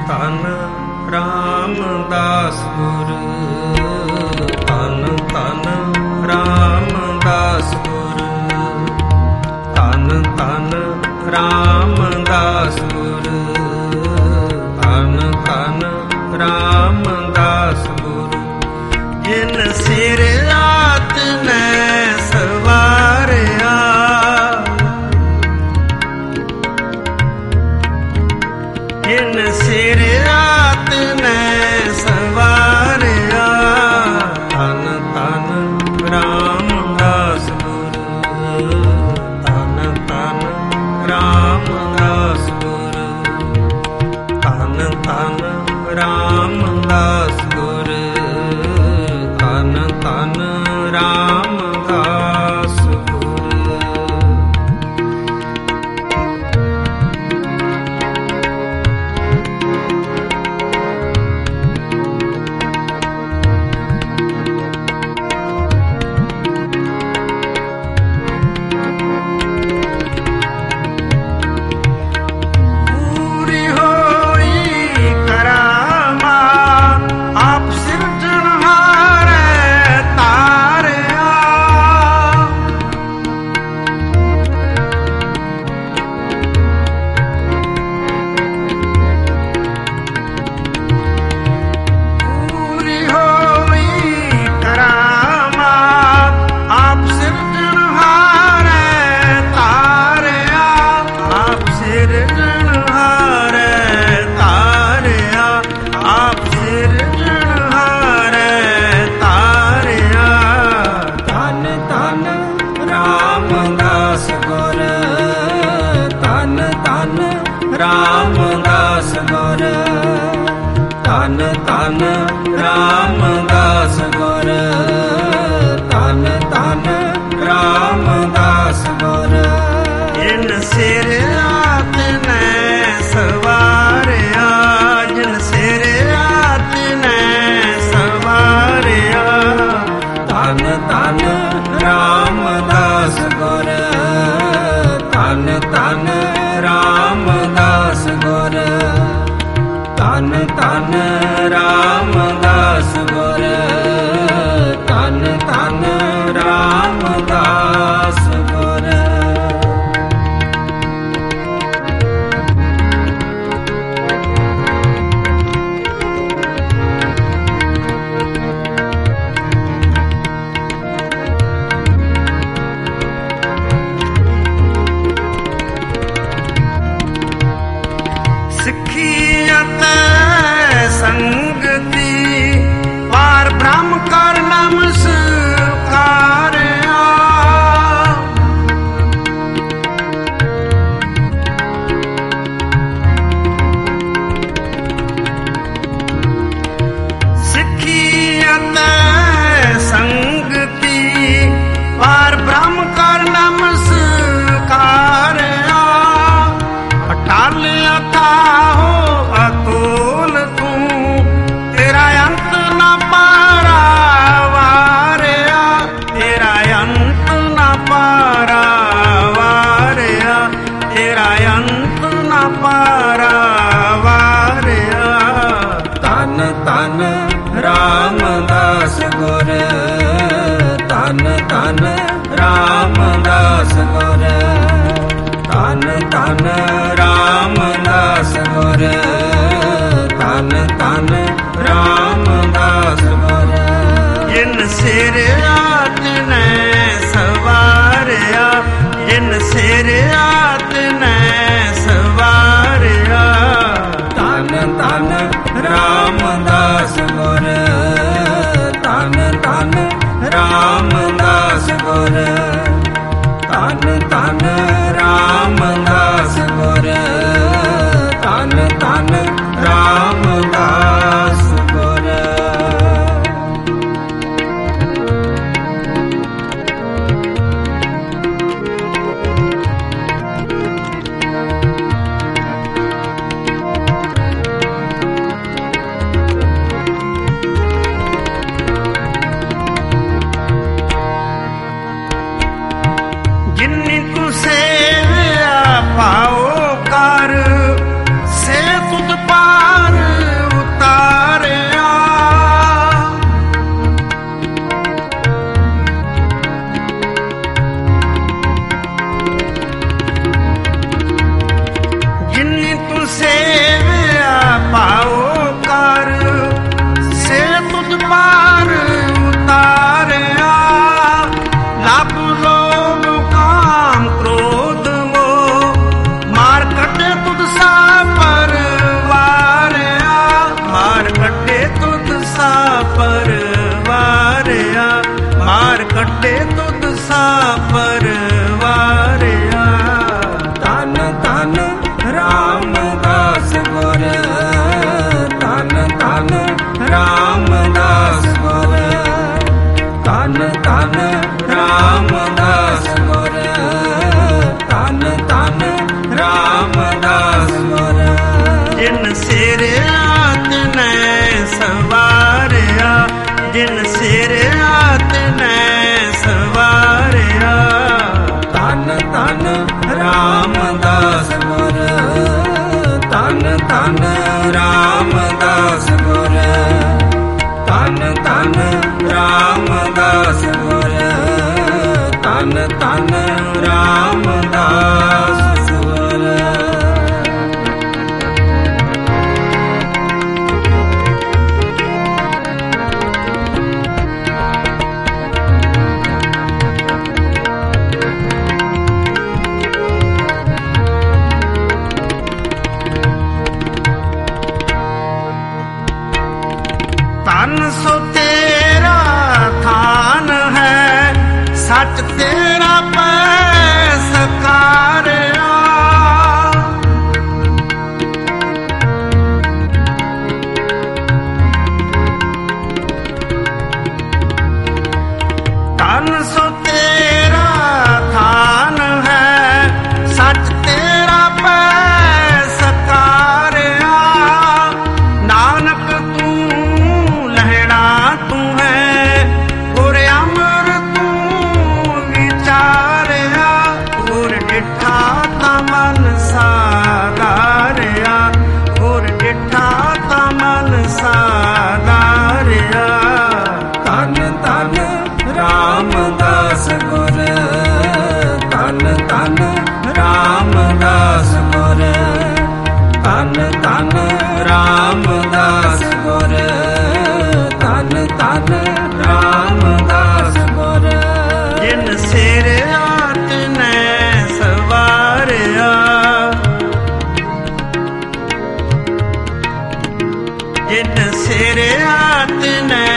ਧਨ ਰਾਮਦਾਸ ਗੁਰ, ਧਨ ਧਨ ਰਾਮਦਾਸ ਗੁਰ, ਧਨ ਧਨ ਰਾਮਦਾਸ ਗੁਰ, ਧਨ ਧਨ ਰਾਮਦਾਸ ਗੁਰ। ਜਿਨ ਸਿਰ ਰਾਤ ਨੈ ਸਵਾਰਿਆ, ਜਿਨ ਸਿਰ ਰਾਤ ਨੈ ਸਵਾਰਿਆ, ਧਨ ਧਨ ਰਾਮਦਾਸ ਗੁਰ, ਧਨ ਧਨ ਰਾਮਦਾਸ ਗੁਰ, ਧਨ ਧਨ ਰਾਮਦਾਸ ਗੁਰ, ਧਨ ਧਨ ਰਾਮਦਾਸ ਗੁਰ। ਪੂਰੀ ਹੋਈ ਕਰਾਮਾਤ ਆਪ ਸਿਰਜਣਹਾਰੇ ਤਾਰਿਆ, ਪੂਰੀ ਹੋਈ ਕਰਾਮਾਤ ਆਪ ਸਿਰਜਣਹਾਰੇ ਤਾਰਿਆ, ਆਪ ਸਿਰਜਣਹਾਰੇ ਤਾਰਿਆ, ਆਪ ਸਿਰਜਣਹਾਰੇ ਤਾਰਿਆ, ਧਨ ਧਨ ਰਾਮਦਾਸ ਗੁਰ, ਧਨ ਧਨ ਰਾਮਦਾਸ ਗੁਰ, ਧਨ ਧਨ ਰਾਮਦਾਸ ਗੁਰ, ਧਨ ਧਨ ਰਾਮਦਾਸ ਗੁਰ। ਜਿਨ ਸਿਰ ਰਾਤ ਨੈ ਸਵਾਰਿਆ, ਜਿਨ ਸਿਰ ਰਾਤ ਨੈ ਸਵਾਰਿਆ, ਧਨ ਧਨ ਰਾਮਦਾਸ ਗੁਰ, ਧਨ ਧਨ ਰਾਮਦਾਸ ਗੁਰ, ਧਨ ਧਨ ਰਾਮਦਾਸ ਗੁਰ, ਧਨ ਧਨ ਰਾਮਦਾਸ ਗੁਰ। ਸਿੱਖੀ ਅਤੇ ਸੰਗਤੀ ਪਾਰ ਬ੍ਰਹਮ ਕਰ ਨਮਸਕਾਰਿਆ, ਸਿੱਖੀ ਅਤੇ ਸੰਗਤੀ ਪਾਰ ਬ੍ਰਹਮ ਕਰ ਨਮਸਕਾਰਿਆ, ਅਟਲ ਅਥਾਹੋ ਅਤੁਲ ਤੂੰ, ਤੇਰਾ ਅੰਤ ਨਾ ਪਾਰਾ ਵਾਰਿਆ, ਤੇਰਾ ਅੰਤ ਨਾ ਪਾਰਾ ਵਾਰਿਆ, ਤੇਰਾ ਅੰਤ ਨਾ ਪਾਰਾ ਵਾਰਿਆ, ਧਨ ਧਨ ਰਾਮਦਾਸ ਗੁਰ, ਧਨ ਧਨ ਰਾਮਦਾਸ ਗੁਰ, ਧਨ ਧਨ ਰਾਮਦਾਸ ਗੁਰ, ਧਨ ਧਨ ਰਾਮਦਾਸ ਗੁਰ। ਜਿਨ ਸਿਰ ਰਾਤ ਨੈ ਸਵਾਰਿਆ, ਜਿਨ ਸਿਰ ਰਾਤ ਨੈ ਸਵਾਰਿਆ, ਧਨ ਧਨ ਰਾਮਦਾਸ ਗੁਰ, ਧਨ ਧਨ ਰਾਮਦਾਸ ਗੁਰ, ਧਨ ਧਨ ਰਾਮਦਾਸ ਗੁਰ, ਧਨ ਧਨ ਰਾਮਦਾਸ ਗੁਰ। ਸਾਡੇ ਤੁਧ ਸਾ ਪਰਵਾਰਿਆ। ਧੰਨ ਧੰਨ ਰਾਮਦਾਸ ਗੁਰ, ਧੰਨ ਧੰਨ ਰਾਮਦਾਸ ਗੁਰ, ਧੰਨ ਧੰਨ ਰਾਮਦਾਸ ਗੁਰ, ਧੰਨ ਧੰਨ ਰਾਮਦਾਸ ਗੁਰ। ਜਿਨ ਸਿਰਿਆ ਤਿਨੈ ਸਵਾਰਿਆ, ਜਿਨ ਸਿਰਿਆ ਤਿਨੈ ਸਵਾਰਿਆ। ਧੰਨ ਧੰਨ ਰਾਮਦਾਸ ਗੁਰ, ਧੰਨ ਧੰਨ ਰਾਮਦਾਸ ਗੁਰ, ਧੰਨ ਧੰਨ ਰਾਮਦਾਸ ਗੁਰ, ਧੰਨ ਧੰਨ ਰਾਮਦਾਸ ਗੁਰ। ਧਨ ਸੋ ਤੇਰਾ ਥਾਨ ਹੈ, ਸੱਚ ਤੇਰਾ ਪੈ ਸਕਾਰਿਆ। ਧਨ ਸੋ ਤੇਰਾ ਥਾਨ ਹੈ, ਸੱਚ ਤੇਰਾ ਪੈ ਸਕਾਰਿਆ। ਨਾਨਕ ਤੂੰ ਲਹਿਣਾ ਤੂੰ ਹੈ, ਗੁਰ ਅਮਰ ਤੂੰ ਵਿਚਾਰਿਆ। ਗੁਰ ਡਿਠਾ ਤਾਂ ਮਨ ਸਾਧਾਰਿਆ, ਗੁਰ ਡਿਠਾ ਤਾਂ ਮਨ ਸਾਧਾਰਿਆ। ਧੰਨ ਧੰਨ ਰਾਮਦਾਸ ਗੁਰ, ਧੰਨ ਧੰਨ ਰਾਮਦਾਸ ਗੁਰ, ਧੰਨ ਧੰਨ ਰਾਮਦਾਸ ਗੁਰ, ਧੰਨ ਧੰਨ ਰਾਮਦਾਸ ਗੁਰ। ਜਿਨ ਸਿਰਿਆ ਤਿਨੈ ਸਵਾਰਿਆ, ਜਿਨ ਸਿਰਿਆ ਤਿਨੈ